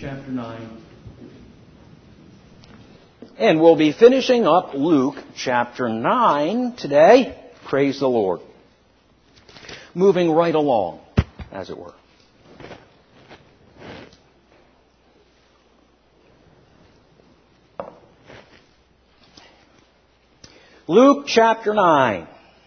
chapter 9. And we'll be finishing up Luke chapter 9 today. Praise the Lord. Moving right along, as it were. Luke chapter 9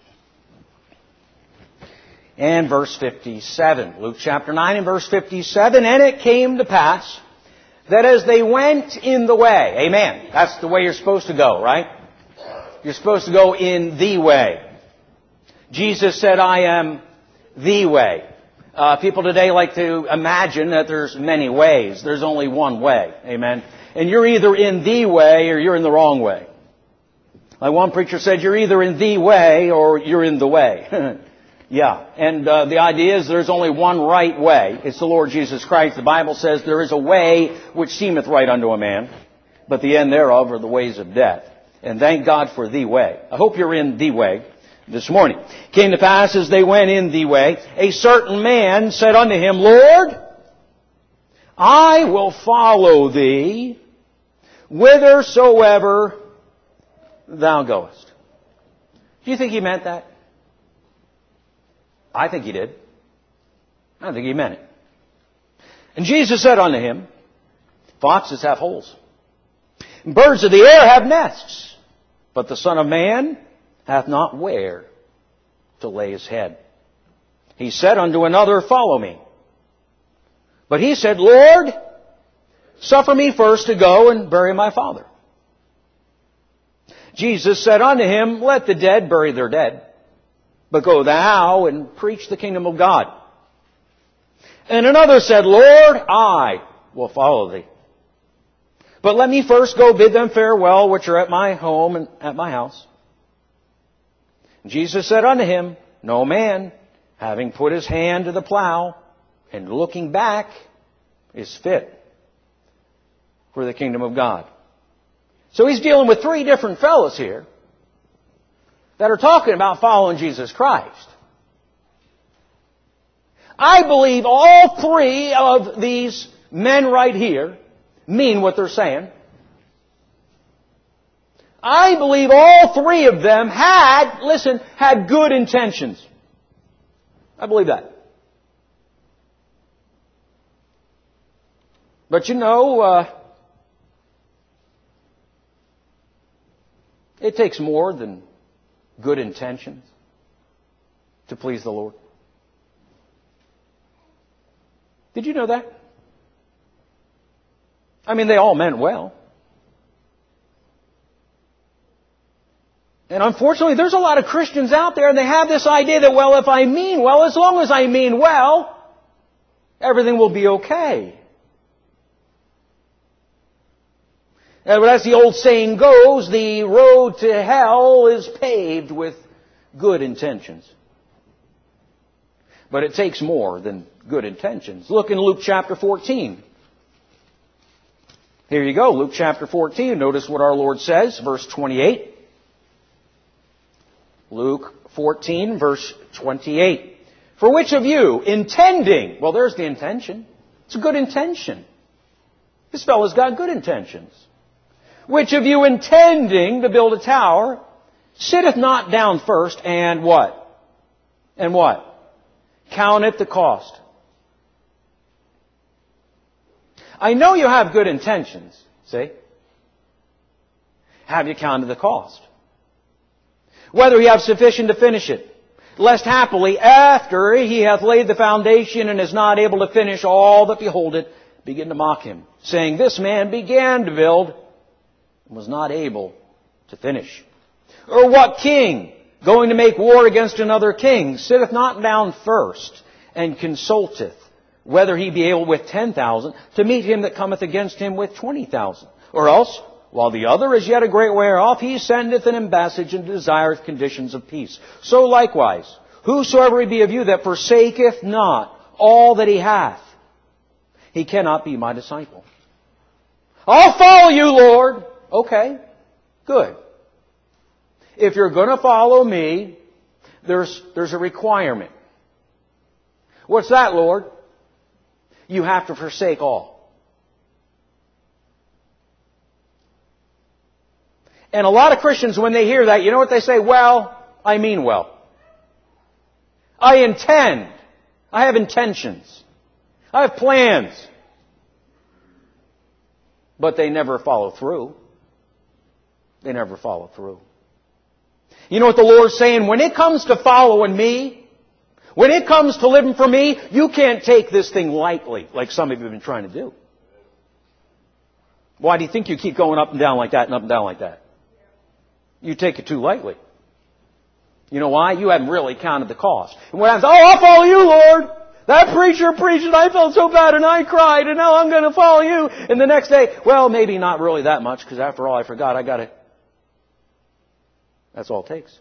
and verse 57. Luke chapter 9 and verse 57. And it came to pass that as they went in the way, amen, that's the way you're supposed to go, right? You're supposed to go in the way. Jesus said, I am the way. People today like to imagine that there's many ways. There's only one way, amen. And you're either in the way or you're in the wrong way. Like one preacher said, you're either in the way or you're in the way. Yeah, and the idea is there's only one right way. It's the Lord Jesus Christ. The Bible says there is a way which seemeth right unto a man, but the end thereof are the ways of death. And thank God for the way. I hope you're in the way this morning. Came to pass as they went in the way, a certain man said unto him, Lord, I will follow thee whithersoever thou goest. Do you think he meant that? I think he did. I think he meant it. And Jesus said unto him, foxes have holes, and birds of the air have nests, but the Son of Man hath not where to lay his head. He said unto another, follow me. But he said, Lord, suffer me first to go and bury my father. Jesus said unto him, let the dead bury their dead, but go thou and preach the kingdom of God. And another said, Lord, I will follow thee, but let me first go bid them farewell which are at my home and at my house. And Jesus said unto him, no man, having put his hand to the plow and looking back, is fit for the kingdom of God. So he's dealing with three different fellows here that are talking about following Jesus Christ. I believe all three of these men right here mean what they're saying. I believe all three of them had good intentions. I believe that. But you know, it takes more than good intentions to please the Lord. Did you know that? I mean, they all meant well. And unfortunately, there's a lot of Christians out there and they have this idea that, well, if I mean well, as long as I mean well, everything will be okay. And as the old saying goes, the road to hell is paved with good intentions. But it takes more than good intentions. Look in Luke chapter 14. Here you go, Luke chapter 14. Notice what our Lord says, verse 28. Luke 14, verse 28. For which of you, intending, well, there's the intention. It's a good intention. This fellow's got good intentions. Which of you intending to build a tower sitteth not down first and what? And what? Counteth the cost. I know you have good intentions, see? Have you counted the cost? Whether he have sufficient to finish it, lest happily after he hath laid the foundation and is not able to finish, all that behold it begin to mock him, saying, this man began to build and was not able to finish. Or what king, going to make war against another king, sitteth not down first and consulteth whether he be able with 10,000 to meet him that cometh against him with 20,000? Or else, while the other is yet a great way off, he sendeth an embassage and desireth conditions of peace. So likewise, whosoever he be of you that forsaketh not all that he hath, he cannot be my disciple. I'll follow you, Lord. Okay, good. If you're going to follow me, there's a requirement. What's that, Lord? You have to forsake all. And a lot of Christians, when they hear that, you know what they say? Well, I mean well. I intend. I have intentions. I have plans. But they never follow through. They never follow through. You know what the Lord's saying? When it comes to following me, when it comes to living for me, you can't take this thing lightly, like some of you have been trying to do. Why do you think you keep going up and down like that and up and down like that? You take it too lightly. You know why? You haven't really counted the cost. And what happens? Oh, I'll follow you, Lord. That preacher preached and I felt so bad and I cried and now I'm going to follow you. And the next day, well, maybe not really that much because after all I forgot I got it. That's all it takes.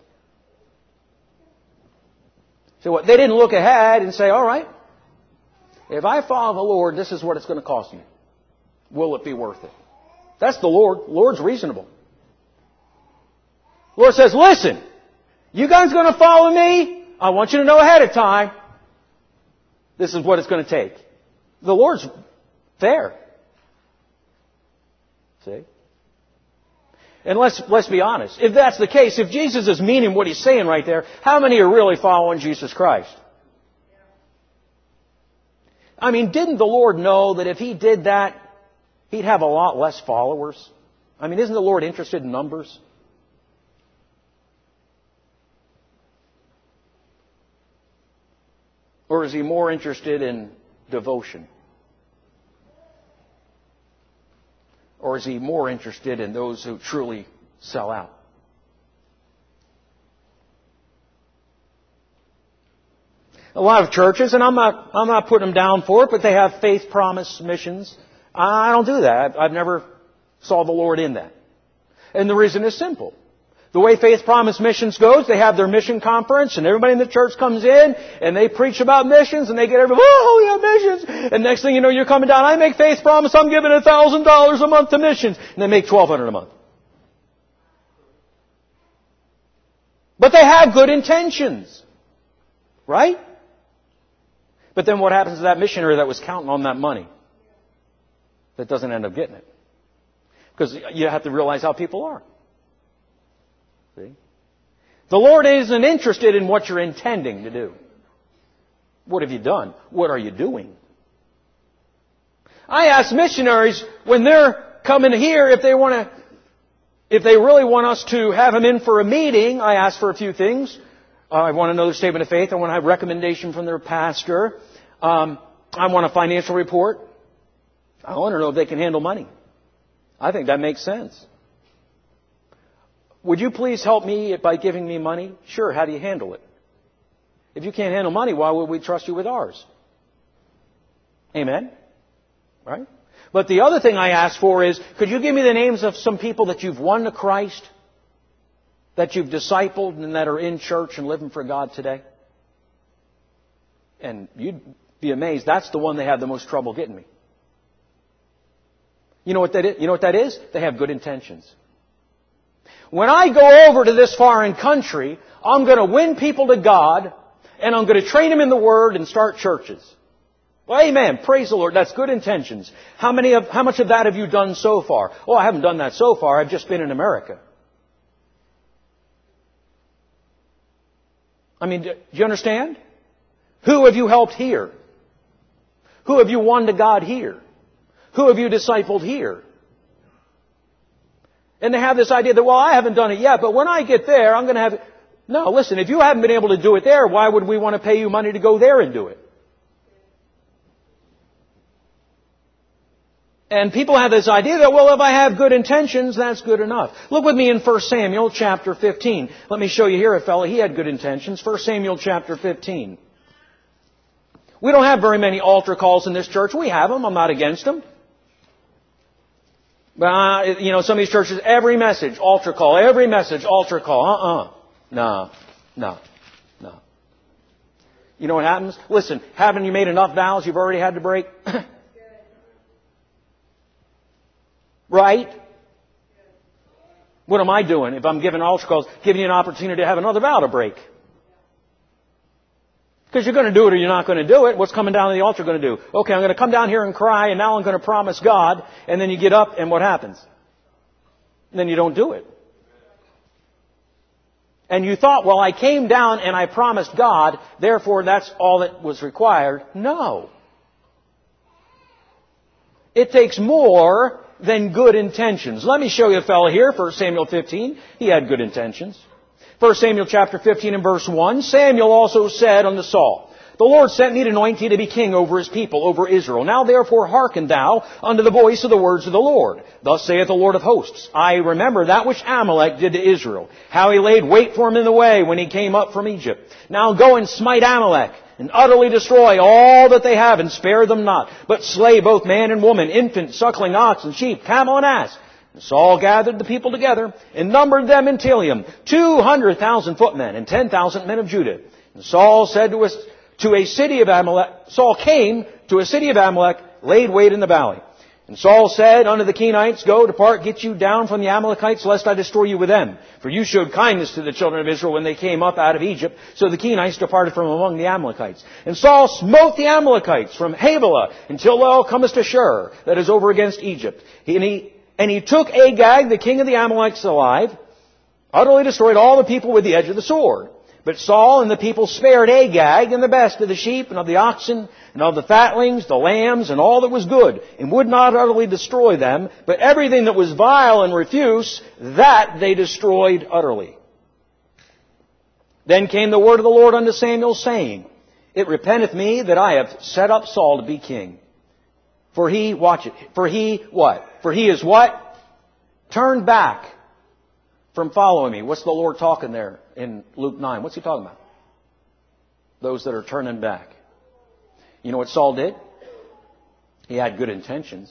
So what? They didn't look ahead and say, all right, if I follow the Lord, this is what it's going to cost me. Will it be worth it? That's the Lord. The Lord's reasonable. The Lord says, listen, you guys going to follow me? I want you to know ahead of time. This is what it's going to take. The Lord's fair. See? And let's be honest. If that's the case, if Jesus is meaning what He's saying right there, how many are really following Jesus Christ? I mean, didn't the Lord know that if He did that, He'd have a lot less followers? I mean, isn't the Lord interested in numbers? Or is He more interested in devotion? Or is He more interested in those who truly sell out? A lot of churches, and I'm not putting them down for it, but they have faith promise missions. I don't do that. I've never saw the Lord in that. And the reason is simple. The way Faith Promise Missions goes, they have their mission conference and everybody in the church comes in and they preach about missions and they get everybody, oh yeah, missions. And next thing you know, you're coming down, I make Faith Promise, I'm giving $1,000 a month to missions. And they make $1,200 a month. But they have good intentions. Right? But then what happens to that missionary that was counting on that money? That doesn't end up getting it. Because you have to realize how people are. See? The Lord isn't interested in what you're intending to do. What have you done? What are you doing? I ask missionaries when they're coming here if they really want us to have them in for a meeting. I ask for a few things. I want to know their statement of faith. I want to have recommendation from their pastor. I want a financial report. I want to know if they can handle money. I think that makes sense. Would you please help me by giving me money? Sure. How do you handle it? If you can't handle money, why would we trust you with ours? Amen? Right? But the other thing I ask for is, could you give me the names of some people that you've won to Christ, that you've discipled and that are in church and living for God today? And you'd be amazed. That's the one they have the most trouble getting me. You know what that is? You know what that is? They have good intentions. When I go over to this foreign country, I'm going to win people to God, and I'm going to train them in the Word and start churches. Well, amen. Praise the Lord. That's good intentions. How much of that have you done so far? Oh, I haven't done that so far. I've just been in America. I mean, do you understand? Who have you helped here? Who have you won to God here? Who have you discipled here? And they have this idea that, well, I haven't done it yet, but when I get there, I'm going to have it. No, listen, if you haven't been able to do it there, why would we want to pay you money to go there and do it? And people have this idea that, well, if I have good intentions, that's good enough. Look with me in 1 Samuel chapter 15. Let me show you here a fellow, he had good intentions. 1 Samuel chapter 15. We don't have very many altar calls in this church. We have them. I'm not against them. But, some of these churches, every message, altar call. Every message, altar call. No. You know what happens? Listen, haven't you made enough vows you've already had to break? Right? What am I doing if I'm giving altar calls, giving you an opportunity to have another vow to break? Because you're going to do it or you're not going to do it. What's coming down to the altar going to do? Okay, I'm going to come down here and cry, and now I'm going to promise God. And then you get up, and what happens? And then you don't do it. and you thought, well, I came down and I promised God, therefore that's all that was required. No. It takes more than good intentions. Let me show you a fellow here, 1 Samuel 15. He had good intentions. 1 Samuel chapter 15 and verse 1, Samuel also said unto Saul, The Lord sent me to anoint thee to be king over His people, over Israel. Now therefore hearken thou unto the voice of the words of the Lord. Thus saith the Lord of hosts, I remember that which Amalek did to Israel, how he laid wait for him in the way when he came up from Egypt. Now go and smite Amalek, and utterly destroy all that they have, and spare them not, but slay both man and woman, infant, suckling, ox, and sheep, camel, and ass. And Saul gathered the people together, and numbered them in Telium, 200,000 footmen, and 10,000 men of Judah. And Saul said to a city of Amalek, Saul came to a city of Amalek, laid wait in the valley. And Saul said unto the Kenites, Go, depart, get you down from the Amalekites, lest I destroy you with them. For you showed kindness to the children of Israel when they came up out of Egypt. So the Kenites departed from among the Amalekites. And Saul smote the Amalekites from Havilah until thou comest to Shur, that is over against Egypt. And he took Agag, the king of the Amalekites, alive, utterly destroyed all the people with the edge of the sword. But Saul and the people spared Agag and the best of the sheep and of the oxen and of the fatlings, the lambs, and all that was good, and would not utterly destroy them, but everything that was vile and refuse, that they destroyed utterly. Then came the word of the Lord unto Samuel, saying, It repenteth me that I have set up Saul to be king. For he, watch it, for he what? For he is what? Turned back from following me. What's the Lord talking there in Luke 9? What's He talking about? Those that are turning back. You know what Saul did? He had good intentions.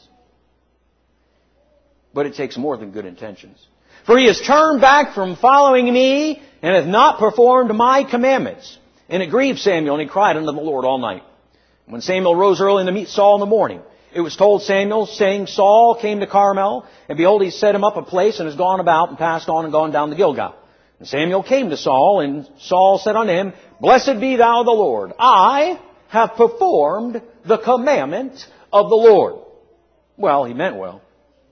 But it takes more than good intentions. For he has turned back from following me, and hath not performed my commandments. And it grieved Samuel, and he cried unto the Lord all night. When Samuel rose early to meet Saul in the morning, it was told Samuel, saying, Saul came to Carmel, and behold, he set him up a place, and has gone about, and passed on, and gone down to Gilgal. And Samuel came to Saul, and Saul said unto him, Blessed be thou the Lord. I have performed the commandment of the Lord. Well, he meant well.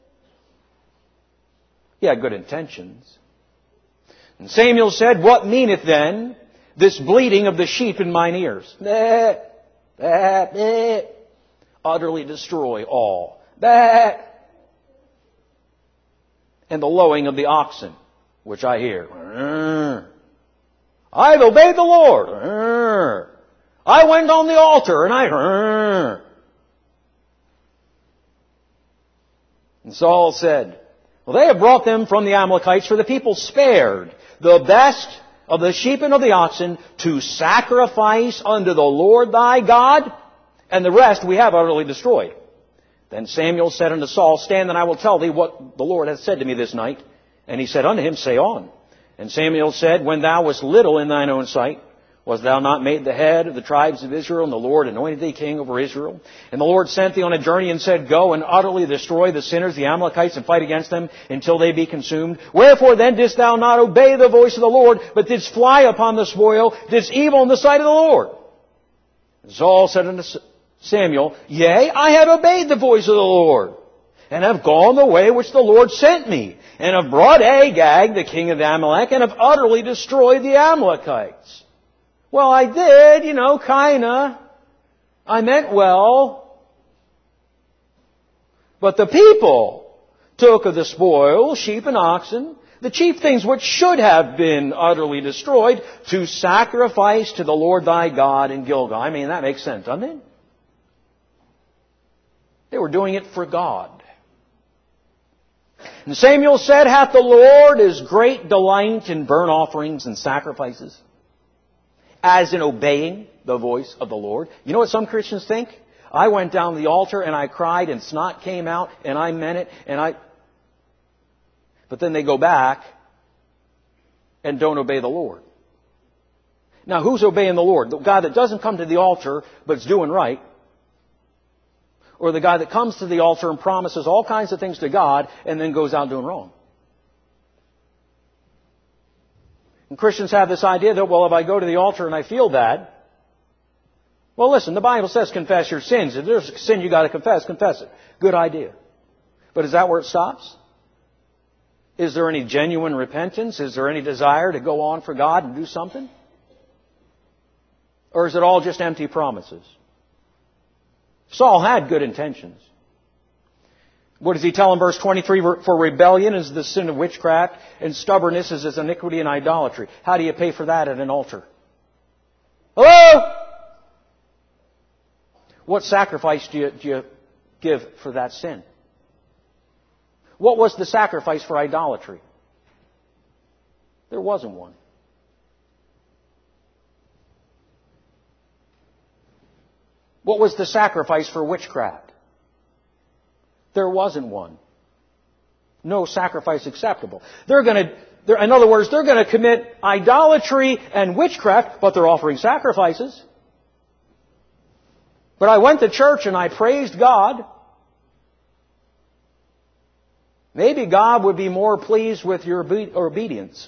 He had good intentions. And Samuel said, What meaneth then this bleating of the sheep in mine ears? Utterly destroy all. And the lowing of the oxen, which I hear. I've obeyed the Lord. I went on the altar and I... And Saul said, Well, they have brought them from the Amalekites, for the people spared the best of the sheep and of the oxen to sacrifice unto the Lord thy God, and the rest we have utterly destroyed. Then Samuel said unto Saul, Stand, and I will tell thee what the Lord hath said to me this night. And he said unto him, Say on. And Samuel said, When thou wast little in thine own sight, was thou not made the head of the tribes of Israel, and the Lord anointed thee king over Israel? And the Lord sent thee on a journey and said, Go and utterly destroy the sinners, the Amalekites, and fight against them until they be consumed. Wherefore then didst thou not obey the voice of the Lord, but didst fly upon the spoil, didst evil in the sight of the Lord? And Saul said unto Samuel, Yea, I have obeyed the voice of the Lord, and have gone the way which the Lord sent me, and have brought Agag, the king of Amalek, and have utterly destroyed the Amalekites. Well, I did, kinda. I meant well. But the people took of the spoil, sheep and oxen, the chief things which should have been utterly destroyed, to sacrifice to the Lord thy God in Gilgal. I mean, that makes sense, doesn't it? They were doing it for God. And Samuel said, Hath the Lord His great delight in burnt offerings and sacrifices, as in obeying the voice of the Lord? You know what some Christians think? I went down to the altar and I cried and snot came out and I meant it But then they go back and don't obey the Lord. Now, who's obeying the Lord? The guy that doesn't come to the altar but is doing right? Or the guy that comes to the altar and promises all kinds of things to God and then goes out doing wrong? And Christians have this idea that, well, if I go to the altar and I feel bad, well, listen, the Bible says confess your sins. If there's a sin you got to confess it. Good idea. But is that where it stops? Is there any genuine repentance? Is there any desire to go on for God and do something? Or is it all just empty promises? Saul had good intentions. What does he tell in verse 23? For rebellion is the sin of witchcraft, and stubbornness is iniquity and idolatry. How do you pay for that at an altar? Hello? What sacrifice do you give for that sin? What was the sacrifice for idolatry? There wasn't one. What was the sacrifice for witchcraft? There wasn't one. No sacrifice acceptable. In other words, they're going to commit idolatry and witchcraft, but they're offering sacrifices. But I went to church and I praised God. Maybe God would be more pleased with your obedience.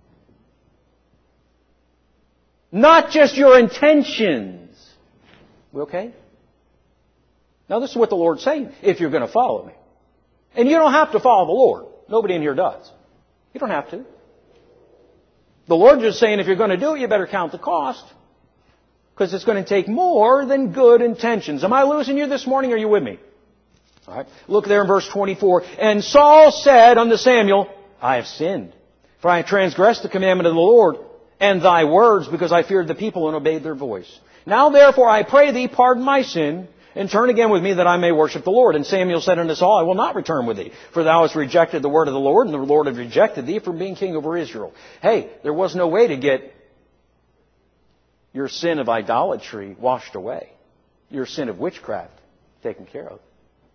Not just your intentions. Okay? Now this is what the Lord's saying, if you're going to follow me. And you don't have to follow the Lord. Nobody in here does. You don't have to. The Lord's just saying if you're going to do it, you better count the cost. Because it's going to take more than good intentions. Am I losing you this morning? Or are you with me? All right. Look there in verse 24. And Saul said unto Samuel, I have sinned, for I have transgressed the commandment of the Lord and thy words, because I feared the people and obeyed their voice. Now therefore I pray thee, pardon my sin, and turn again with me that I may worship the Lord. And Samuel said unto Saul, I will not return with thee, for thou hast rejected the word of the Lord, and the Lord hath rejected thee from being king over Israel. Hey, there was no way to get your sin of idolatry washed away. Your sin of witchcraft taken care of.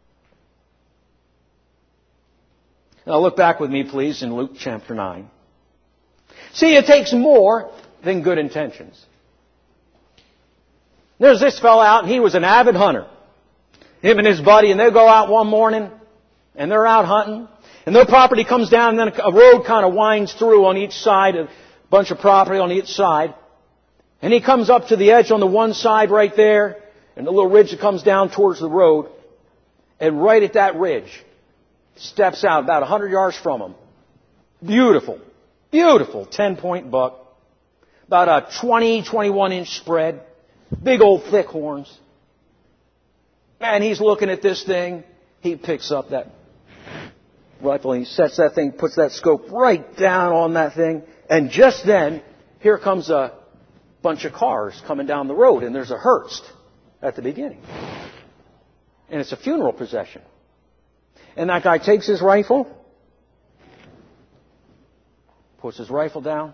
Now look back with me, please, in Luke chapter 9. See, it takes more than good intentions. There's this fellow out, and he was an avid hunter. Him and his buddy, and they go out one morning, and they're out hunting. And their property comes down, and then a road kind of winds through on each side, a bunch of property on each side. And he comes up to the edge on the one side right there, and the little ridge that comes down towards the road. And right at that ridge, steps out about 100 yards from him. Beautiful, beautiful 10-point buck. About a 21-inch spread. Big old thick horns. And he's looking at this thing. He picks up that rifle and he sets that thing, puts that scope right down on that thing. And just then, here comes a bunch of cars coming down the road. And there's a hearse at the beginning. And it's a funeral procession. And that guy takes his rifle, puts his rifle down,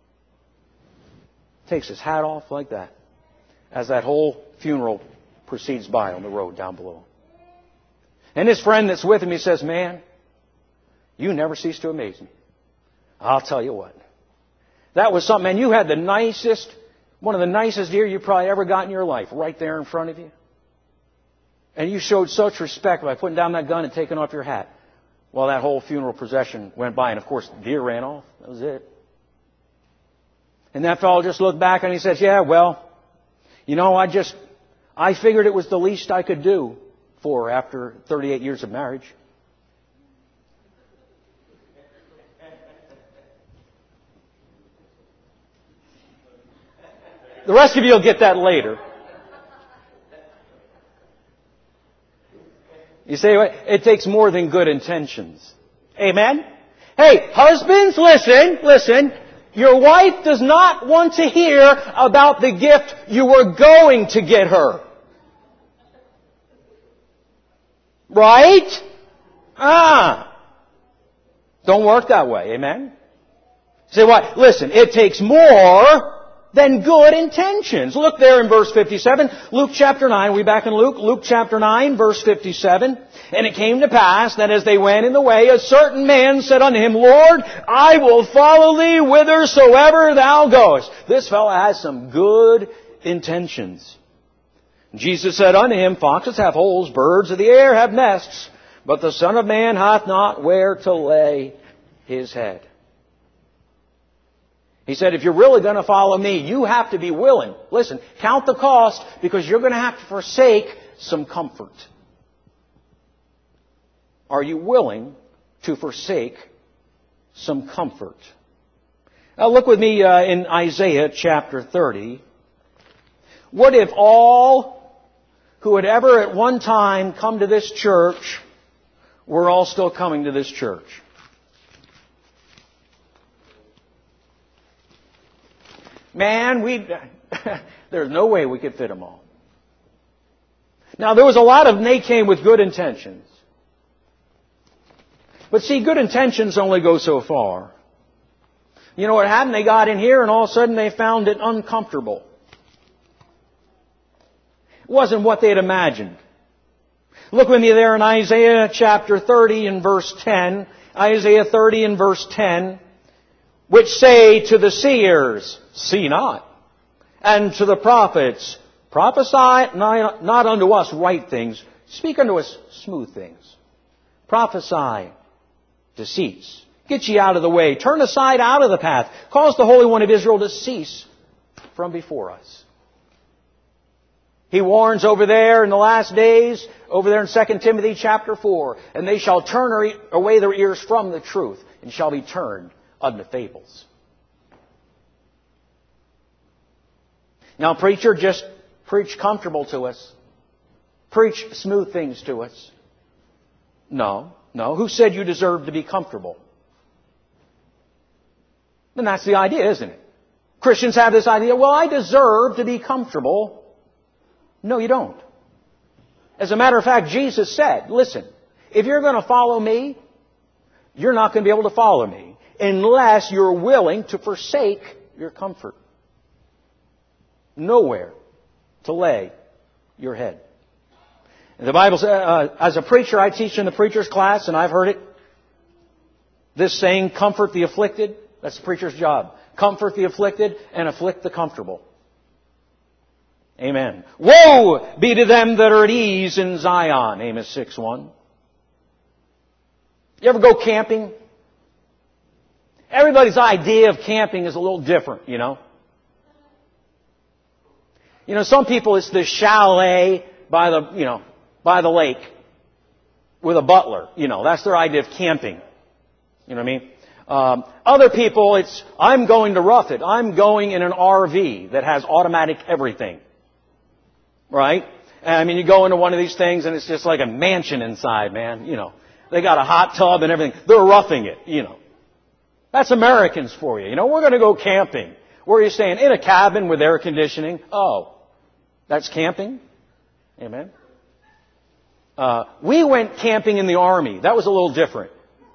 takes his hat off like that, as that whole funeral proceeds by on the road down below. And his friend that's with him, he says, man, you never cease to amaze me. I'll tell you what. That was something, man, you had one of the nicest deer you probably ever got in your life right there in front of you. And you showed such respect by putting down that gun and taking off your hat. Well, that whole funeral procession went by, and of course, the deer ran off. That was it. And that fellow just looked back and he says, yeah, well, you know, I figured it was the least I could do for her after 38 years of marriage. The rest of you will get that later. You say, it takes more than good intentions. Amen? Hey, husbands, listen. Your wife does not want to hear about the gift you were going to get her. Right? Don't work that way. Amen? Say what? Listen, it takes more than good intentions. Look there in verse 57. Luke chapter 9. We back in Luke? Luke chapter 9, verse 57. And it came to pass that as they went in the way, a certain man said unto him, Lord, I will follow thee whithersoever thou goest. This fellow has some good intentions. Jesus said unto him, Foxes have holes, birds of the air have nests, but the Son of Man hath not where to lay his head. He said, if you're really going to follow me, you have to be willing. Listen, count the cost, because you're going to have to forsake some comfort. Are you willing to forsake some comfort. Now look with me in Isaiah chapter 30. What if all who had ever at one time come to this church were all still coming to this church? Man, there's no way we could fit them all. Now, there was a lot of them, they came with good intentions. But see, good intentions only go so far. You know what happened? They got in here and all of a sudden they found it uncomfortable. It wasn't what they had imagined. Look with me there in Isaiah chapter 30 and verse 10. Isaiah 30 and verse 10. Which say to the seers, see not. And to the prophets, prophesy not unto us right things, speak unto us smooth things. Prophesy deceits. Get ye out of the way. Turn aside out of the path. Cause the Holy One of Israel to cease from before us. He warns over there in the last days, over there in 2 Timothy chapter 4, and they shall turn away their ears from the truth, and shall be turned unto fables. Now, preacher, just preach comfortable to us. Preach smooth things to us. No. Who said you deserve to be comfortable? And that's the idea, isn't it? Christians have this idea, well, I deserve to be comfortable. No, you don't. As a matter of fact, Jesus said, listen, if you're going to follow me, you're not going to be able to follow me unless you're willing to forsake your comfort. Nowhere to lay your head. And the Bible says, as a preacher, I teach in the preacher's class, and I've heard it. This saying, comfort the afflicted. That's the preacher's job. Comfort the afflicted and afflict the comfortable. Amen. Woe be to them that are at ease in Zion. Amos 6:1. You ever go camping? Everybody's idea of camping is a little different, you know. You know, some people it's the chalet by the lake with a butler. You know, that's their idea of camping. You know what I mean? Other people, it's, I'm going to rough it. I'm going in an RV that has automatic everything. Right? I mean, you go into one of these things and it's just like a mansion inside, man. You know, they got a hot tub and everything. They're roughing it, you know. That's Americans for you. You know, we're going to go camping. Where are you staying? In a cabin with air conditioning. Oh, that's camping? Amen. We went camping in the Army. That was a little different.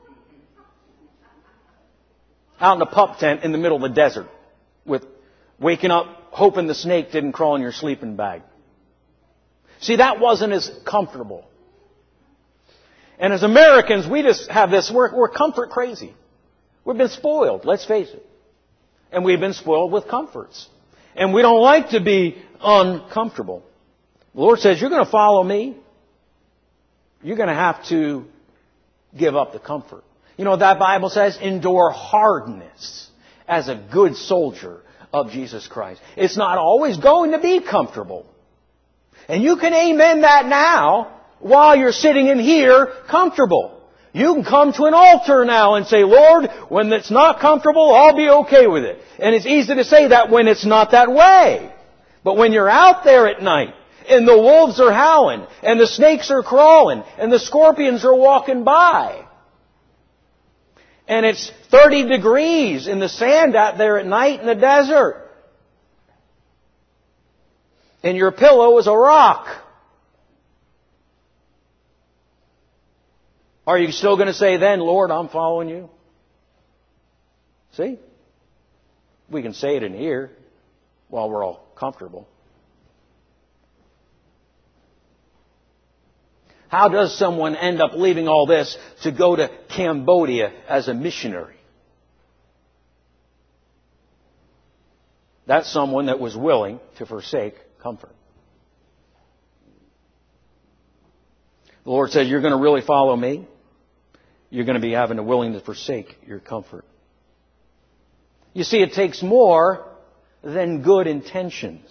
Out in a pup tent in the middle of the desert with waking up hoping the snake didn't crawl in your sleeping bag. See, that wasn't as comfortable. And as Americans, we just have this, we're comfort crazy. We've been spoiled, let's face it. And we've been spoiled with comforts. And we don't like to be uncomfortable. The Lord says, you're going to follow me. You're going to have to give up the comfort. You know what that Bible says? Endure hardness as a good soldier of Jesus Christ. It's not always going to be comfortable. And you can amen that now while you're sitting in here comfortable. You can come to an altar now and say, Lord, when it's not comfortable, I'll be okay with it. And it's easy to say that when it's not that way. But when you're out there at night, and the wolves are howling, and the snakes are crawling, and the scorpions are walking by, and it's 30 degrees in the sand out there at night in the desert, and your pillow is a rock, are you still going to say then, Lord, I'm following you? See? We can say it in here while we're all comfortable. How does someone end up leaving all this to go to Cambodia as a missionary? That's someone that was willing to forsake comfort. The Lord says, you're going to really follow me. You're going to be having to willing to forsake your comfort. You see, it takes more than good intentions.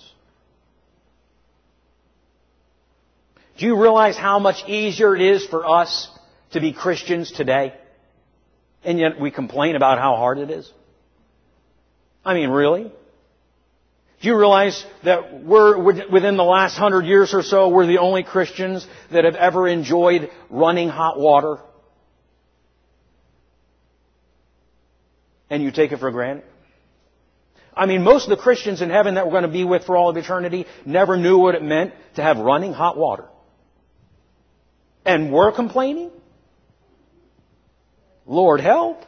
Do you realize how much easier it is for us to be Christians today? And yet we complain about how hard it is. I mean, really? Do you realize that we're, within the last 100 years or so, we're the only Christians that have ever enjoyed running hot water? And you take it for granted? I mean, most of the Christians in heaven that we're going to be with for all of eternity never knew what it meant to have running hot water. And we're complaining? Lord help.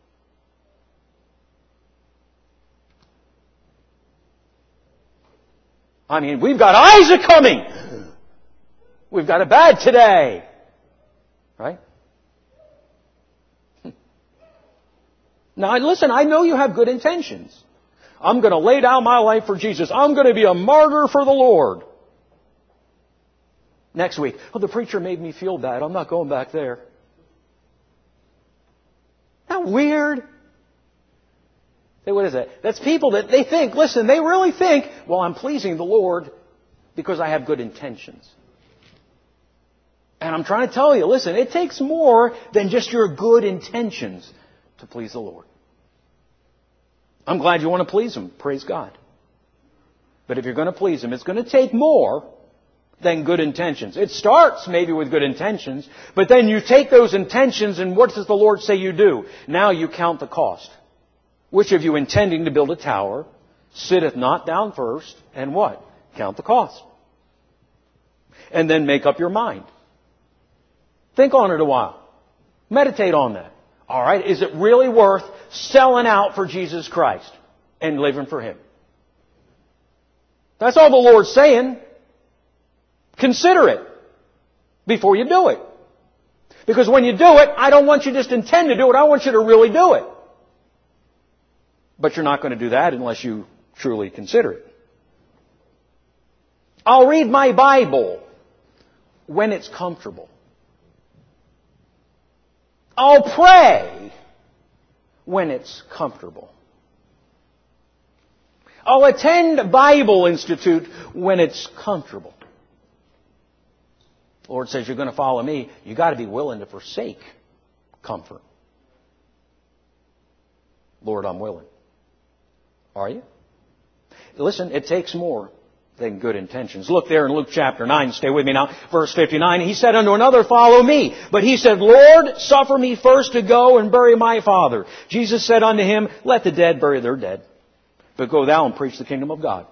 I mean, we've got Isaac coming. We've got it bad today. Right? Now, listen, I know you have good intentions. I'm going to lay down my life for Jesus. I'm going to be a martyr for the Lord. Next week, oh, the preacher made me feel bad. I'm not going back there. Isn't that weird? Say, what is that? That's people that they think, listen, they really think, well, I'm pleasing the Lord because I have good intentions. And I'm trying to tell you, listen, it takes more than just your good intentions to please the Lord. I'm glad you want to please Him. Praise God. But if you're going to please Him, it's going to take more than good intentions. It starts maybe with good intentions, but then you take those intentions and what does the Lord say you do? Now you count the cost. Which of you intending to build a tower sitteth not down first and what? Count the cost. And then make up your mind. Think on it a while. Meditate on that. All right, is it really worth selling out for Jesus Christ and living for Him? That's all the Lord's saying. Consider it before you do it. Because when you do it, I don't want you just intend to do it. I want you to really do it. But you're not going to do that unless you truly consider it. I'll read my Bible when it's comfortable. I'll pray when it's comfortable. I'll attend Bible Institute when it's comfortable. The Lord says, you're going to follow me. You've got to be willing to forsake comfort. Lord, I'm willing. Are you? Listen, it takes more than good intentions. Look there in Luke chapter 9. Stay with me now. Verse 59. He said unto another, follow me. But he said, Lord, suffer me first to go and bury my father. Jesus said unto him, let the dead bury their dead. But go thou and preach the kingdom of God.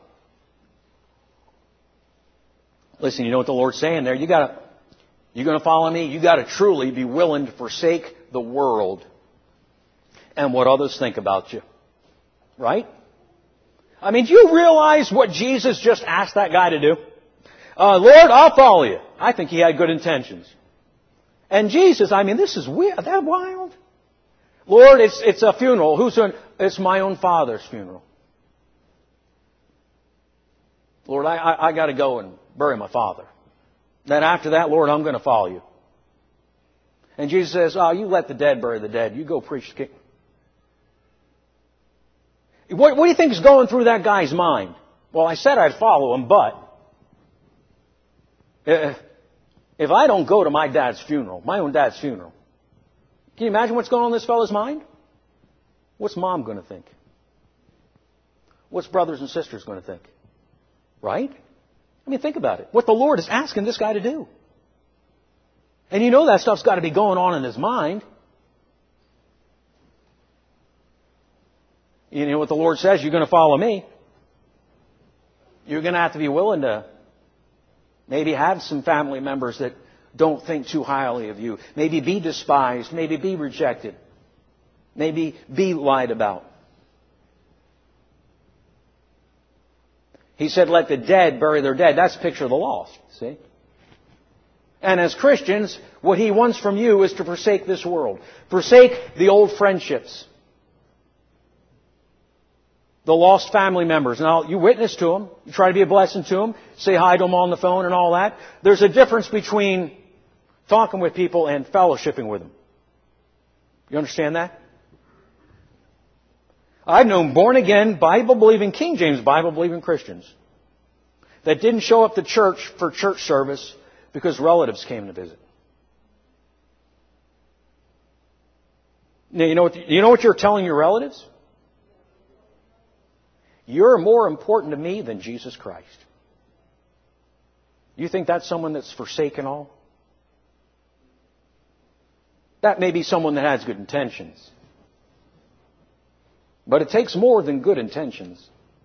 Listen, you know what the Lord's saying there? You're going to follow me? You've got to truly be willing to forsake the world and what others think about you. Right? I mean, do you realize what Jesus just asked that guy to do? Lord, I'll follow you. I think he had good intentions. And Jesus, I mean, this is weird. Is that wild? Lord, it's a funeral. It's my own father's funeral. Lord, I got to go and bury my father. Then after that, Lord, I'm going to follow you. And Jesus says, oh, you let the dead bury the dead. You go preach the kingdom. What do you think is going through that guy's mind? Well, I said I'd follow him, but if I don't go to my dad's funeral, my own dad's funeral, can you imagine what's going on in this fellow's mind? What's mom going to think? What's brothers and sisters going to think? Right? I mean, think about it. What the Lord is asking this guy to do. And you know that stuff's got to be going on in his mind. You know what the Lord says? You're going to follow me. You're going to have to be willing to maybe have some family members that don't think too highly of you. Maybe be despised. Maybe be rejected. Maybe be lied about. He said, let the dead bury their dead. That's a picture of the lost, see? And as Christians, what He wants from you is to forsake this world. Forsake the old friendships. The lost family members. Now, you witness to them. You try to be a blessing to them. Say hi to them on the phone and all that. There's a difference between talking with people and fellowshipping with them. You understand that? I've known born-again, Bible-believing, King James Bible-believing Christians that didn't show up to church for church service because relatives came to visit. Now, you know what you're telling your relatives? You're more important to me than Jesus Christ. You think that's someone that's forsaken all? That may be someone that has good intentions. But it takes more than good intentions.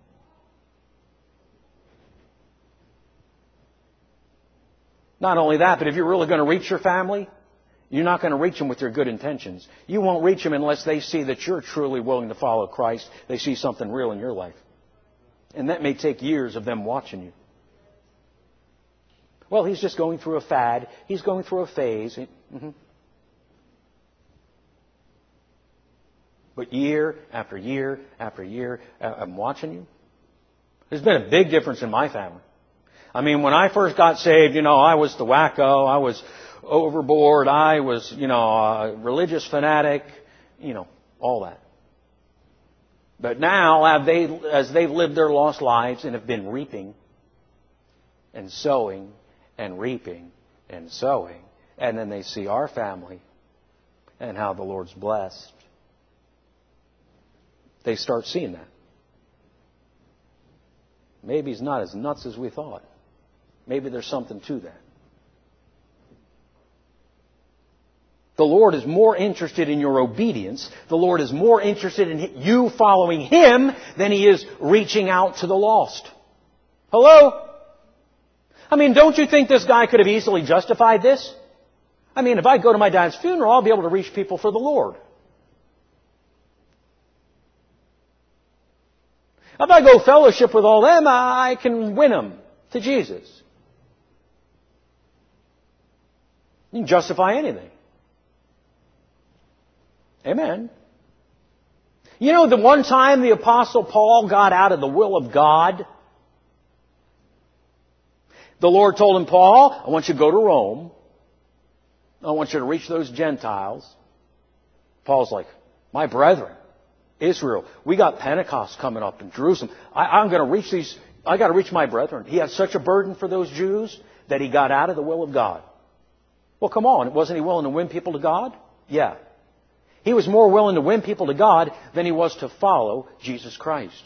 Not only that, but if you're really going to reach your family, you're not going to reach them with your good intentions. You won't reach them unless they see that you're truly willing to follow Christ. They see something real in your life. And that may take years of them watching you. Well, he's just going through a fad. He's going through a phase. Mm-hmm. But year after year after year, I'm watching you. There's been a big difference in my family. I mean, when I first got saved, I was the wacko. I was overboard. I was, a religious fanatic. All that. But now, as they've lived their lost lives and have been reaping and sowing and reaping and sowing, and then they see our family and how the Lord's blessed, they start seeing that. Maybe he's not as nuts as we thought. Maybe there's something to that. The Lord is more interested in your obedience. The Lord is more interested in you following Him than He is reaching out to the lost. Hello? I mean, don't you think this guy could have easily justified this? I mean, if I go to my dad's funeral, I'll be able to reach people for the Lord. If I go fellowship with all them, I can win them to Jesus. You can justify anything. Amen. The one time the Apostle Paul got out of the will of God, the Lord told him, Paul, I want you to go to Rome. I want you to reach those Gentiles. Paul's like, my brethren, Israel, we got Pentecost coming up in Jerusalem. I'm going to reach these. I got to reach my brethren. He had such a burden for those Jews that he got out of the will of God. Well, come on. Wasn't he willing to win people to God? Yeah. He was more willing to win people to God than he was to follow Jesus Christ.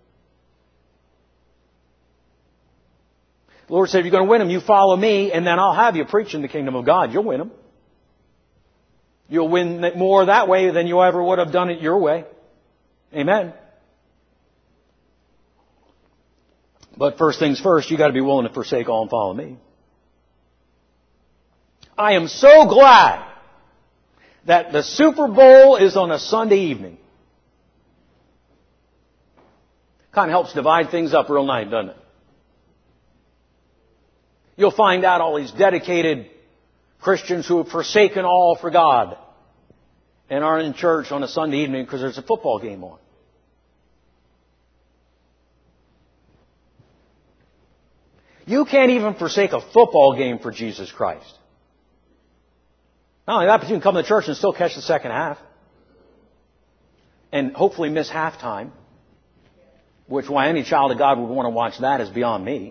The Lord said, if you're going to win them, you follow me, and then I'll have you preaching the kingdom of God. You'll win them. You'll win more that way than you ever would have done it your way. Amen. But first things first, you got to be willing to forsake all and follow me. I am so glad that the Super Bowl is on a Sunday evening. Kind of helps divide things up real nice, doesn't it? You'll find out all these dedicated Christians who have forsaken all for God and aren't in church on a Sunday evening because there's a football game on. You can't even forsake a football game for Jesus Christ. Not only that, but you can come to church and still catch the second half. And hopefully miss halftime. Which, why any child of God would want to watch that is beyond me.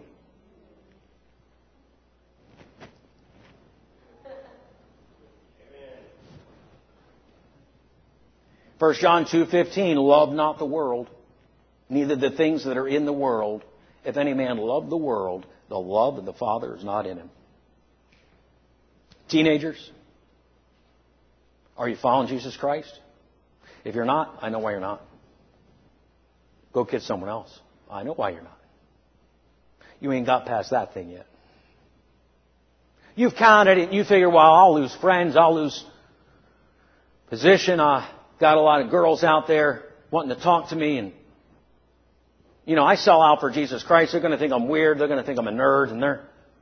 First John 2:15, love not the world, neither the things that are in the world. If any man love the world, the love of the Father is not in him. Teenagers, are you following Jesus Christ? If you're not, I know why you're not. Go kid someone else. I know why you're not. You ain't got past that thing yet. You've counted it and you figure, well, I'll lose friends, I'll lose position, I got a lot of girls out there wanting to talk to me, and I sell out for Jesus Christ. They're going to think I'm weird, they're going to think I'm a nerd, and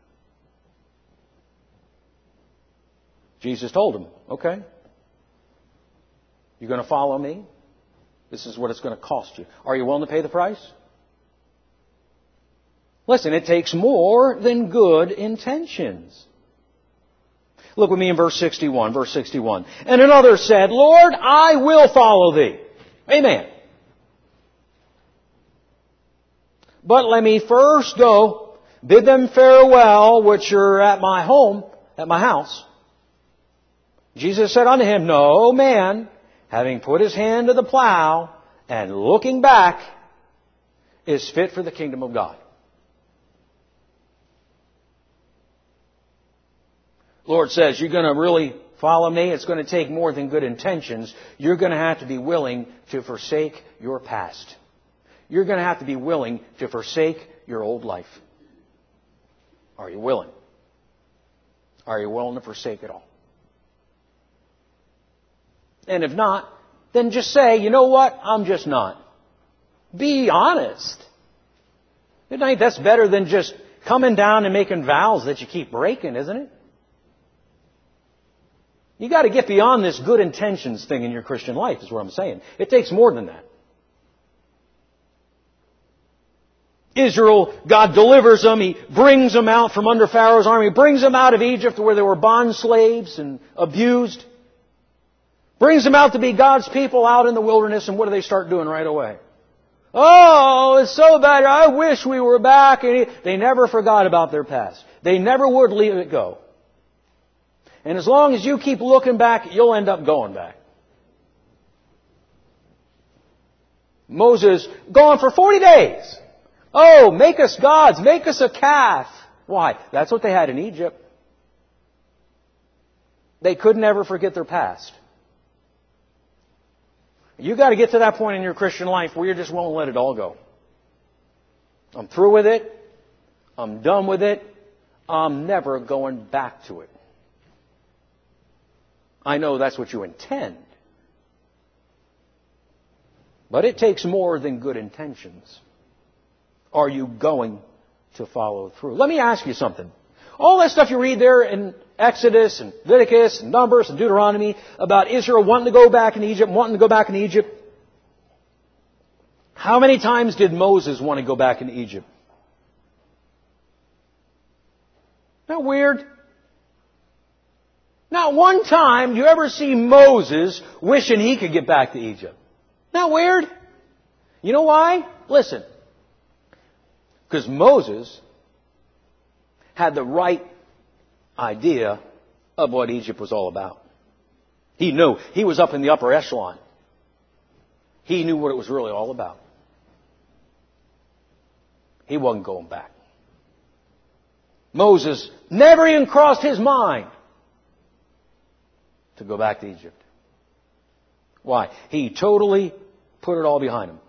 Jesus told them, okay, you're going to follow me? This is what it's going to cost you. Are you willing to pay the price? Listen, it takes more than good intentions. Look with me in verse 61. Verse 61. And another said, Lord, I will follow thee. Amen. But let me first go, bid them farewell, which are at my home, at my house. Jesus said unto him, no man having put his hand to the plow and looking back, is fit for the kingdom of God. Lord says, you're going to really follow me? It's going to take more than good intentions. You're going to have to be willing to forsake your past. You're going to have to be willing to forsake your old life. Are you willing? Are you willing to forsake it all? And if not, then just say, you know what? I'm just not. Be honest. I think that's better than just coming down and making vows that you keep breaking, isn't it? You got to get beyond this good intentions thing in your Christian life, is what I'm saying. It takes more than that. Israel, God delivers them. He brings them out from under Pharaoh's army. He brings them out of Egypt where they were bond slaves and abused. Brings them out to be God's people out in the wilderness. And what do they start doing right away? Oh, it's so bad. I wish we were back. And they never forgot about their past. They never would leave it go. And as long as you keep looking back, you'll end up going back. Moses, gone for 40 days. Oh, make us gods. Make us a calf. Why? That's what they had in Egypt. They could never forget their past. You got to get to that point in your Christian life where you're just willing to let it all go. I'm through with it. I'm done with it. I'm never going back to it. I know that's what you intend. But it takes more than good intentions. Are you going to follow through? Let me ask you something. All that stuff you read there in Exodus and Leviticus and Numbers and Deuteronomy about Israel wanting to go back in Egypt, how many times did Moses want to go back into Egypt? Isn't that weird? Not one time do you ever see Moses wishing he could get back to Egypt. Isn't that weird? You know why? Listen. Because Moses had the right idea of what Egypt was all about. He knew. He was up in the upper echelon. He knew what it was really all about. He wasn't going back. Moses never even crossed his mind to go back to Egypt. Why? He totally put it all behind him.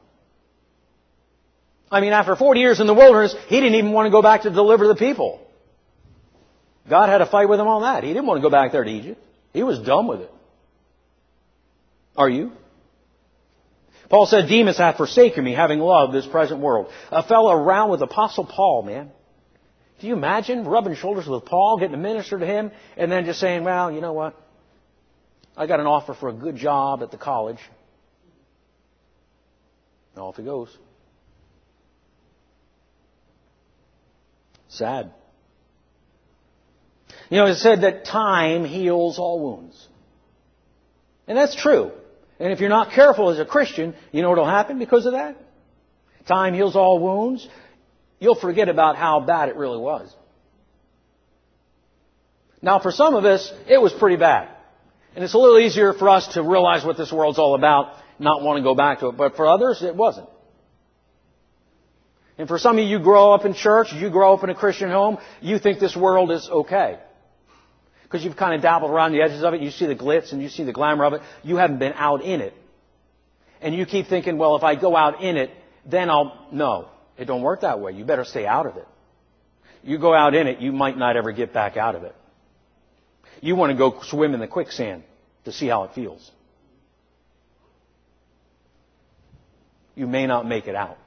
I mean, after 40 years in the wilderness, he didn't even want to go back to deliver the people. God had a fight with him on that. He didn't want to go back there to Egypt. He was done with it. Are you? Paul said, Demas hath forsaken me, having loved this present world. A fellow around with Apostle Paul, man. Do you imagine rubbing shoulders with Paul, getting to minister to him, and then just saying, well, you know what? I got an offer for a good job at the college. And off he goes. Sad. You know, it said that time heals all wounds. And that's true. And if you're not careful as a Christian, you know what will happen because of that? Time heals all wounds. You'll forget about how bad it really was. Now, for some of us, it was pretty bad. And it's a little easier for us to realize what this world's all about, not want to go back to it. But for others, it wasn't. And for some of you grow up in church, you grow up in a Christian home, you think this world is okay. Because you've kind of dabbled around the edges of it, you see the glitz and you see the glamour of it. You haven't been out in it. And you keep thinking, well, if I go out in it, then I'll... No, it don't work that way. You better stay out of it. You go out in it, you might not ever get back out of it. You want to go swim in the quicksand to see how it feels. You may not make it out.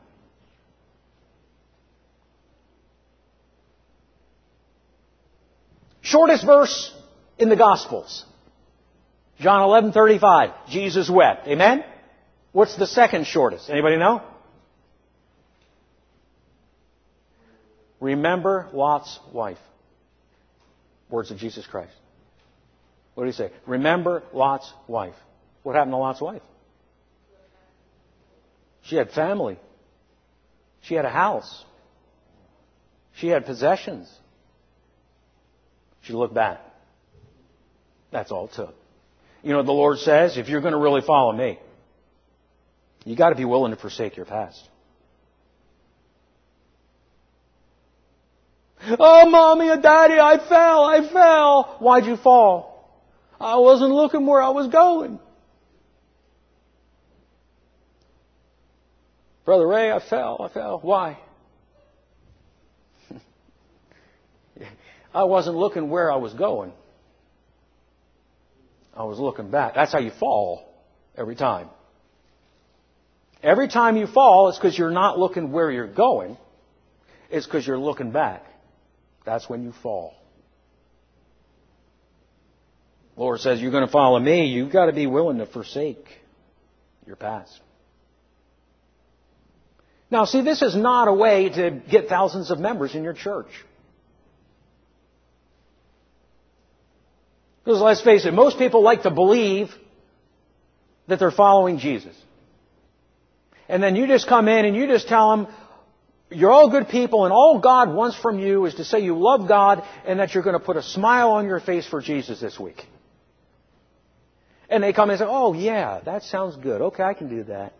Shortest verse in the Gospels. John 11:35. Jesus wept. Amen? What's the second shortest? Anybody know? Remember Lot's wife. Words of Jesus Christ. What did he say? Remember Lot's wife. What happened to Lot's wife? She had family. She had a house. She had possessions. She looked back. That's all it took. You know what the Lord says? If you're going to really follow me, you got to be willing to forsake your past. Oh, Mommy and Daddy, I fell. Why'd you fall? I wasn't looking where I was going. Brother Ray, I fell. Why? I wasn't looking where I was going. I was looking back. That's how you fall every time. Every time you fall, it's because you're not looking where you're going. It's because you're looking back. That's when you fall. The Lord says, you're going to follow me. You've got to be willing to forsake your past. Now, see, this is not a way to get thousands of members in your church. Because let's face it, most people like to believe that they're following Jesus. And then you just come in and you just tell them, you're all good people and all God wants from you is to say you love God and that you're going to put a smile on your face for Jesus this week. And they come and say, oh yeah, that sounds good. Okay, I can do that.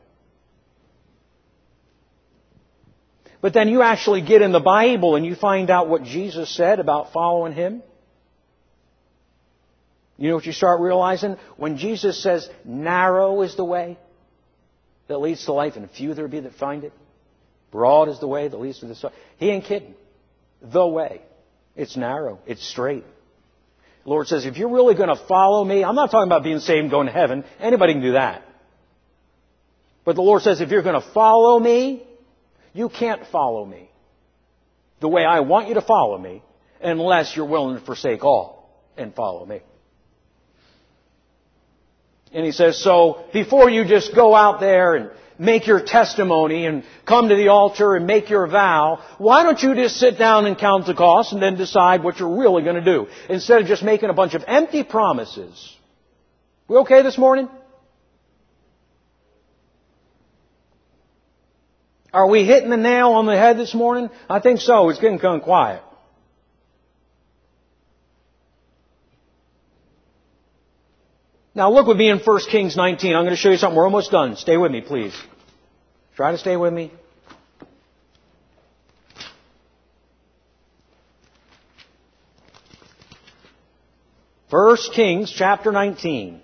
But then you actually get in the Bible and you find out what Jesus said about following Him. You know what you start realizing? When Jesus says, narrow is the way that leads to life, and few there be that find it. Broad is the way that leads to the soul. He ain't kidding. The way. It's narrow. It's straight. The Lord says, if you're really going to follow me, I'm not talking about being saved and going to heaven. Anybody can do that. But the Lord says, if you're going to follow me, you can't follow me the way I want you to follow me unless you're willing to forsake all and follow me. And He says, so before you just go out there and make your testimony and come to the altar and make your vow, why don't you just sit down and count the cost and then decide what you're really going to do instead of just making a bunch of empty promises. We okay this morning? Are we hitting the nail on the head this morning? I think so. It's getting kind of quiet. Now look with me in 1 Kings 19. I'm going to show you something. We're almost done. Stay with me, please. Try to stay with me. First Kings chapter 19.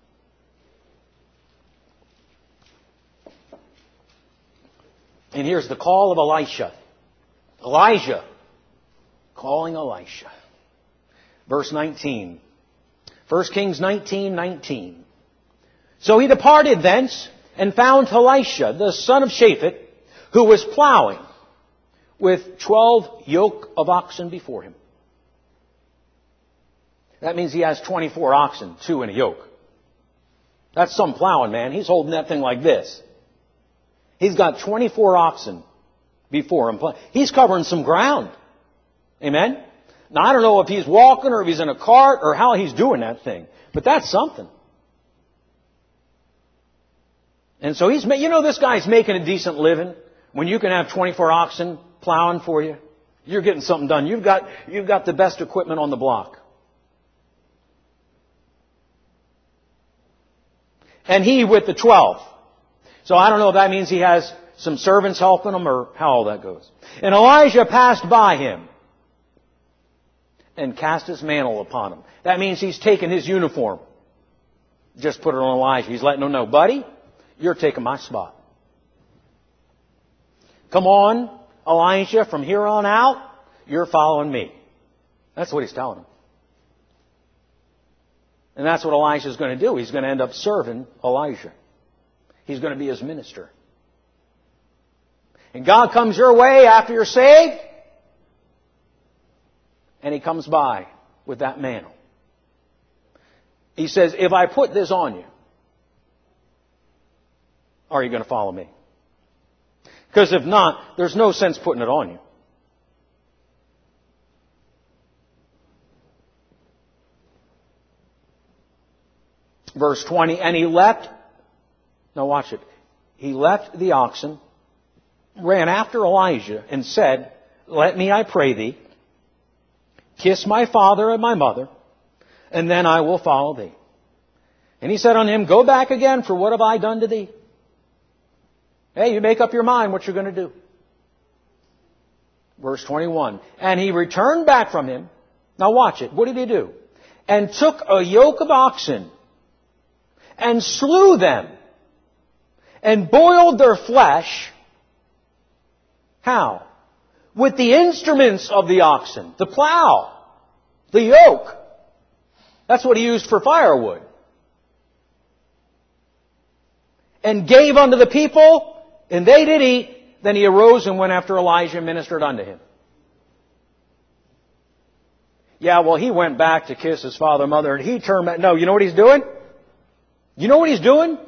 And here's the call of Elisha. Elijah calling Elisha. Verse 19. 1 Kings 19:19. So he departed thence and found Elisha, the son of Shaphat, who was plowing with 12 yoke of oxen before him. That means he has 24 oxen, 2 in a yoke. That's some plowing, man. He's holding that thing like this. He's got 24 oxen before him. He's covering some ground. Amen? Now, I don't know if he's walking or if he's in a cart or how he's doing that thing. But that's something. And so this guy's making a decent living. When you can have 24 oxen plowing for you, you're getting something done. You've got the best equipment on the block. And he with the 12. So I don't know if that means he has some servants helping him or how all that goes. And Elijah passed by him and cast his mantle upon him. That means he's taken his uniform. Just put it on Elijah. He's letting him know, buddy, you're taking my spot. Come on, Elijah, from here on out, you're following me. That's what he's telling him. And that's what Elijah's going to do. He's going to end up serving Elijah. He's going to be his minister. And God comes your way after you're saved, and He comes by with that mantle. He says, if I put this on you, are you going to follow me? Because if not, there's no sense putting it on you. Verse 20, and he left. Now watch it. He left the oxen, ran after Elijah, and said, let me, I pray thee, kiss my father and my mother, and then I will follow thee. And he said unto him, Go back again, for what have I done to thee? Hey, you make up your mind what you're going to do. Verse 21. And he returned back from him. Now watch it. What did he do? And took a yoke of oxen and slew them and boiled their flesh. How? With the instruments of the oxen. The plow. The yoke. That's what he used for firewood. And gave unto the people, and they did eat. Then he arose and went after Elijah and ministered unto him. Yeah, well, he went back to kiss his father and mother, and he turned back. No, you know what he's doing? You know what he's doing?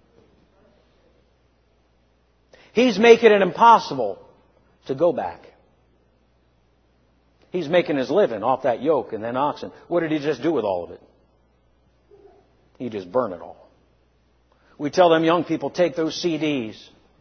He's making it impossible to go back. He's making his living off that yoke and then oxen. What did he just do with all of it? He just burned it all. We tell them young people, take those CDs.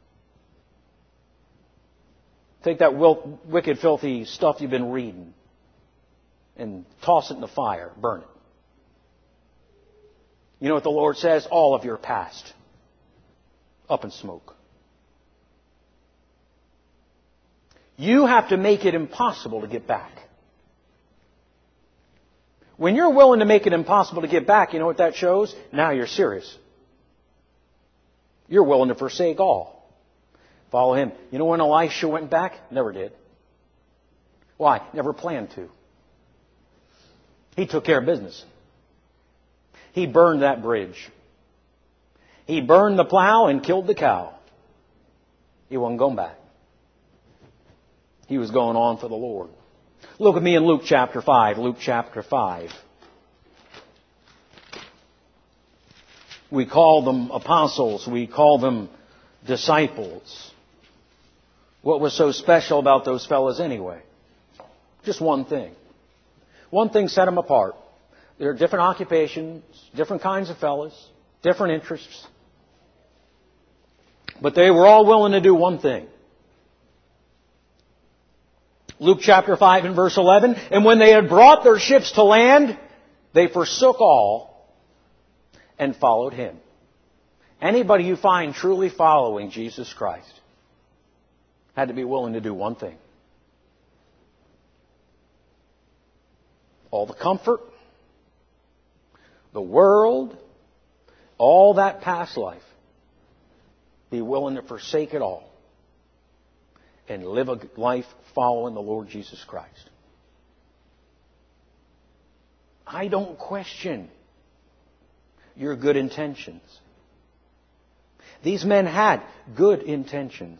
Take that wicked, filthy stuff you've been reading and toss it in the fire. Burn it. You know what the Lord says? All of your past. Up in smoke. You have to make it impossible to get back. When you're willing to make it impossible to get back, you know what that shows? Now you're serious. You're willing to forsake all. Follow him. You know when Elisha went back? Never did. Why? Never planned to. He took care of business. He burned that bridge. He burned the plow and killed the cow. He wasn't going back. He was going on for the Lord. Look at me in Luke chapter 5. Luke chapter 5. We call them apostles. We call them disciples. What was so special about those fellas anyway? Just one thing. One thing set them apart. There are different occupations, different kinds of fellas, different interests. But they were all willing to do one thing. Luke chapter 5 and verse 11. And when they had brought their ships to land, they forsook all and followed him. Anybody you find truly following Jesus Christ had to be willing to do one thing. All the comfort, the world, all that past life, be willing to forsake it all and live a life following the Lord Jesus Christ. I don't question your good intentions. These men had good intentions.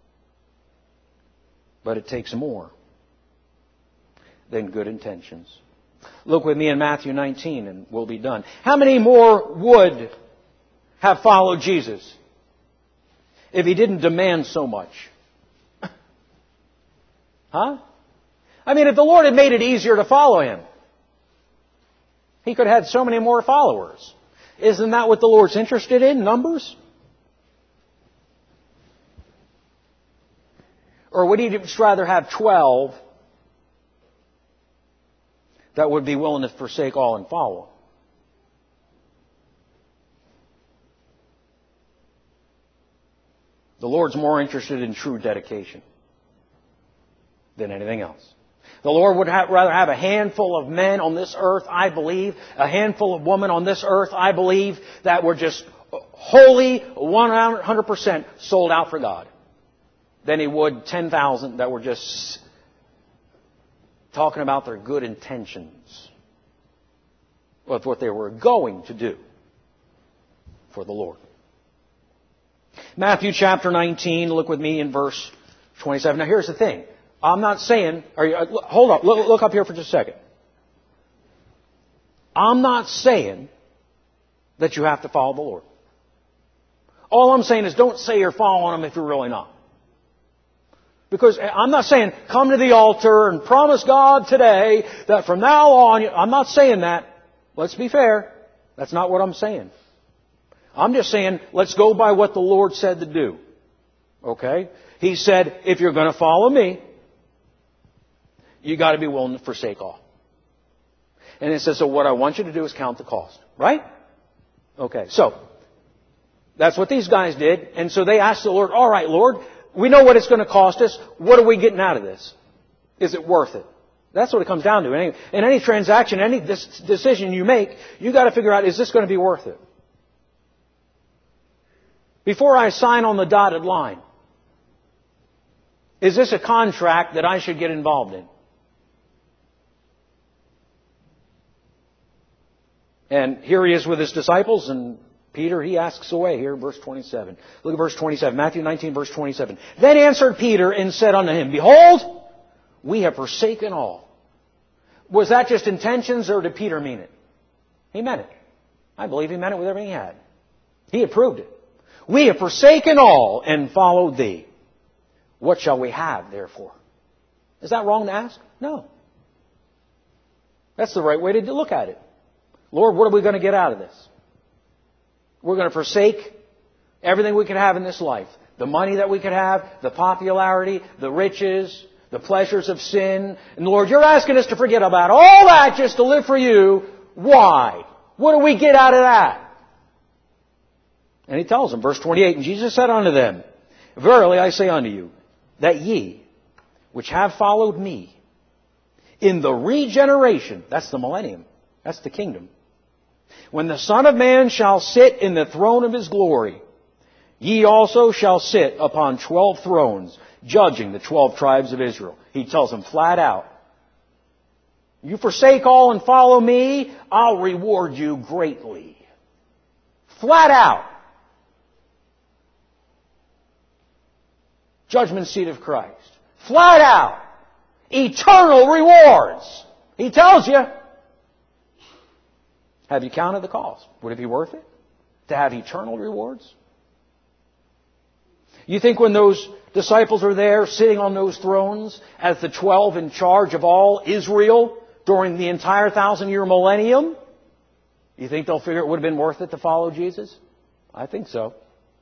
But it takes more than good intentions. Look with me in Matthew 19 and we'll be done. How many more would have followed Jesus if he didn't demand so much? Huh? I mean, if the Lord had made it easier to follow him, he could have had so many more followers. Isn't that what the Lord's interested in? Numbers? Or would he just rather have 12 that would be willing to forsake all and follow? The Lord's more interested in true dedication than anything else. The Lord would rather have a handful of men on this earth, I believe, a handful of women on this earth, I believe, that were just wholly, 100% sold out for God, than he would 10,000 that were just talking about their good intentions with what they were going to do for the Lord. Matthew chapter 19, look with me in verse 27. Now here's the thing. I'm not saying, hold up, look up here for just a second. I'm not saying that you have to follow the Lord. All I'm saying is don't say you're following him if you're really not. Because I'm not saying come to the altar and promise God today that from now on, I'm not saying that. Let's be fair. That's not what I'm saying. I'm just saying let's go by what the Lord said to do. Okay? He said, if you're going to follow me, you got to be willing to forsake all. And it says, so what I want you to do is count the cost. Right? Okay, so that's what these guys did. And so they asked the Lord, all right, Lord, we know what it's going to cost us. What are we getting out of this? Is it worth it? That's what it comes down to. In any transaction, any decision you make, you've got to figure out, is this going to be worth it? Before I sign on the dotted line, is this a contract that I should get involved in? And here he is with his disciples, and Peter, he asks away here, verse 27. Look at verse 27, Matthew 19, verse 27. Then answered Peter and said unto him, Behold, we have forsaken all. Was that just intentions, or did Peter mean it? He meant it. I believe he meant it with everything he had. He approved it. We have forsaken all and followed thee. What shall we have, therefore? Is that wrong to ask? No. That's the right way to look at it. Lord, what are we going to get out of this? We're going to forsake everything we could have in this life. The money that we could have, the popularity, the riches, the pleasures of sin. And Lord, you're asking us to forget about all that just to live for you. Why? What do we get out of that? And he tells them, verse 28, And Jesus said unto them, Verily I say unto you, that ye, which have followed me, in the regeneration, that's the millennium, that's the kingdom, when the Son of Man shall sit in the throne of His glory, ye also shall sit upon 12 thrones, judging the 12 tribes of Israel. He tells them flat out, you forsake all and follow me, I'll reward you greatly. Flat out. Judgment seat of Christ. Flat out. Eternal rewards. He tells you. Have you counted the cost? Would it be worth it to have eternal rewards? You think when those disciples are there sitting on those thrones as the 12 in charge of all Israel during the entire 1,000-year millennium, you think they'll figure it would have been worth it to follow Jesus? I think so.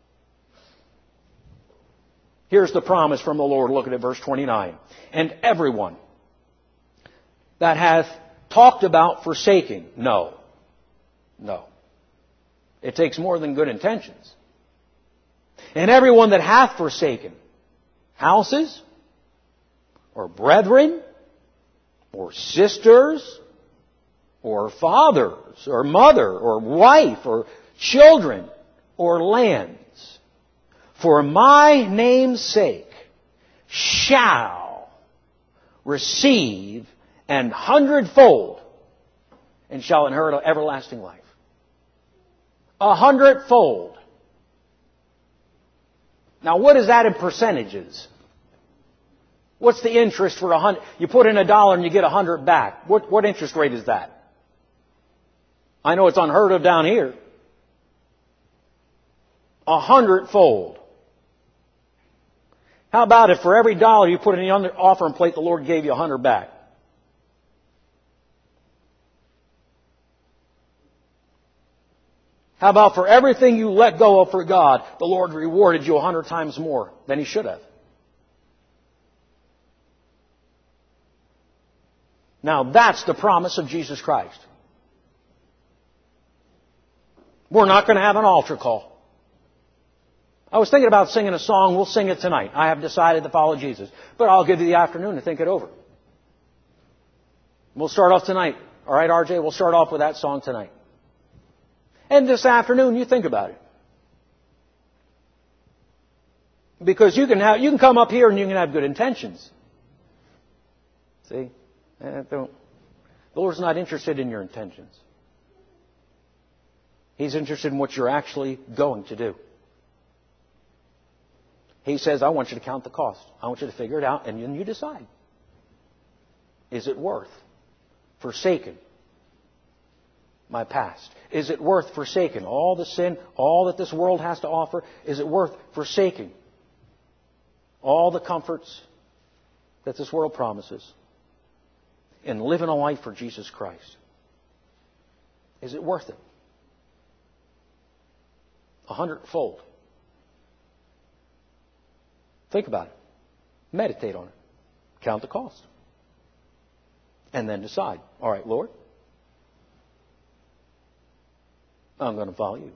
Here's the promise from the Lord. Look at verse 29. And everyone that hath talked about forsaking, no. It takes more than good intentions. And everyone that hath forsaken houses, or brethren, or sisters, or fathers, or mother, or wife, or children, or lands, for my name's sake, shall receive an hundredfold, and shall inherit everlasting life. 100-fold. Now, what is that in percentages? What's the interest for 100? You put in $1 and you get 100 back. What interest rate is that? I know it's unheard of down here. 100-fold. How about if for every $1 you put in the offering plate, the Lord gave you 100 back? How about for everything you let go of for God, the Lord rewarded you 100 times more than He should have? Now that's the promise of Jesus Christ. We're not going to have an altar call. I was thinking about singing a song. We'll sing it tonight. I have decided to follow Jesus. But I'll give you the afternoon to think it over. We'll start off tonight. All right, RJ? We'll start off with that song tonight. And this afternoon, you think about it. Because you can come up here and you can have good intentions. See? The Lord's not interested in your intentions. He's interested in what you're actually going to do. He says, I want you to count the cost. I want you to figure it out, and then you decide. Is it worth forsaking my past? Is it worth forsaking all the sin, all that this world has to offer? Is it worth forsaking all the comforts that this world promises and living a life for Jesus Christ? Is it worth it? 100-fold. Think about it. Meditate on it. Count the cost. And then decide. All right, Lord, I'm going to follow you.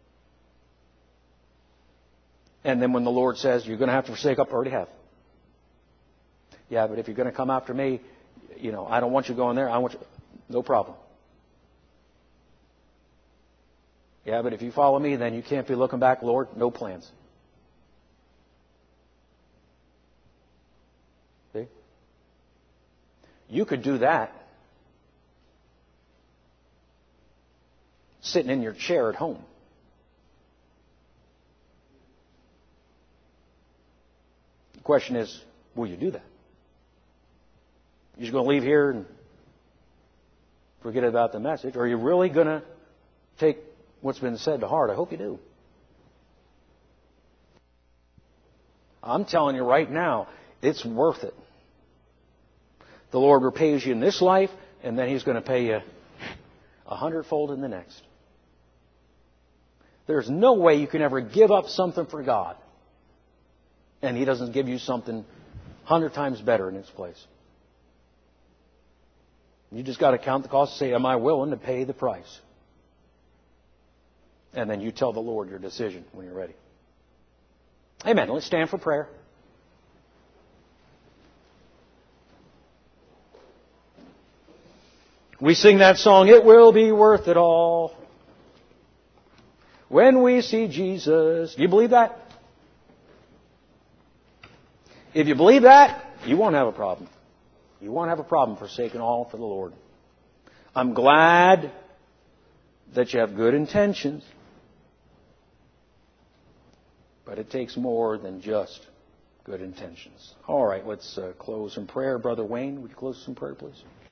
And then when the Lord says, you're going to have to forsake, I already have. Yeah, but if you're going to come after me, I don't want you going there. I want you. No problem. Yeah, but if you follow me, then you can't be looking back, Lord. No plans. See? You could do that sitting in your chair at home. The question is, will you do that? You're just going to leave here and forget about the message? Or are you really going to take what's been said to heart? I hope you do. I'm telling you right now, it's worth it. The Lord repays you in this life, and then He's going to pay you 100-fold in the next. There's no way you can ever give up something for God, and He doesn't give you something 100 times better in its place. You just got to count the cost and say, am I willing to pay the price? And then you tell the Lord your decision when you're ready. Amen. Let's stand for prayer. We sing that song, it will be worth it all when we see Jesus. Do you believe that? If you believe that, you won't have a problem. You won't have a problem forsaking all for the Lord. I'm glad that you have good intentions. But it takes more than just good intentions. All right, let's close in prayer. Brother Wayne, would you close us in prayer, please?